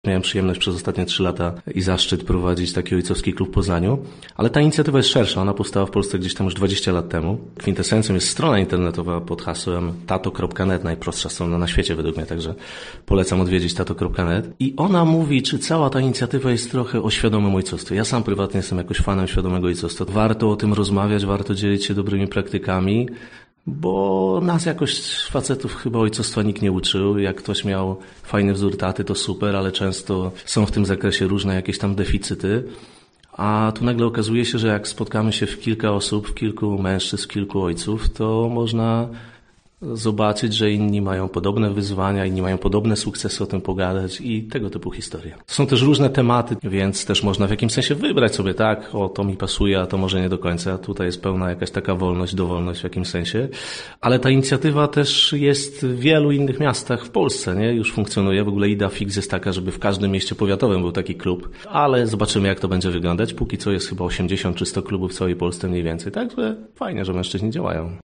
Miałem przyjemność przez ostatnie 3 lata i zaszczyt prowadzić taki ojcowski klub w Poznaniu, ale ta inicjatywa jest szersza, ona powstała w Polsce gdzieś tam już 20 lat temu. Kwintesencją jest strona internetowa pod hasłem tato.net, najprostsza strona na świecie według mnie, także polecam odwiedzić tato.net. I ona mówi, czy cała ta inicjatywa jest trochę o świadomym ojcostwie. Ja sam prywatnie jestem jakoś fanem świadomego ojcostwa. Warto o tym rozmawiać, warto dzielić się dobrymi praktykami, bo nas jakoś facetów chyba ojcostwa nikt nie uczył. Jak ktoś miał fajny wzór taty, to super, ale często są w tym zakresie różne jakieś tam deficyty. A tu nagle okazuje się, że jak spotkamy się w kilka osób, w kilku mężczyzn, w kilku ojców, to można zobaczyć, że inni mają podobne wyzwania, inni mają podobne sukcesy, o tym pogadać i tego typu historie. Są też różne tematy, więc też można w jakimś sensie wybrać sobie, tak, o to mi pasuje, a to może nie do końca. Tutaj jest pełna jakaś taka wolność, dowolność w jakimś sensie. Ale ta inicjatywa też jest w wielu innych miastach w Polsce, nie? Już funkcjonuje. W ogóle idea fix jest taka, żeby w każdym mieście powiatowym był taki klub, ale zobaczymy, jak to będzie wyglądać. Póki co jest chyba 80 czy 100 klubów w całej Polsce mniej więcej. Także fajnie, że mężczyźni działają.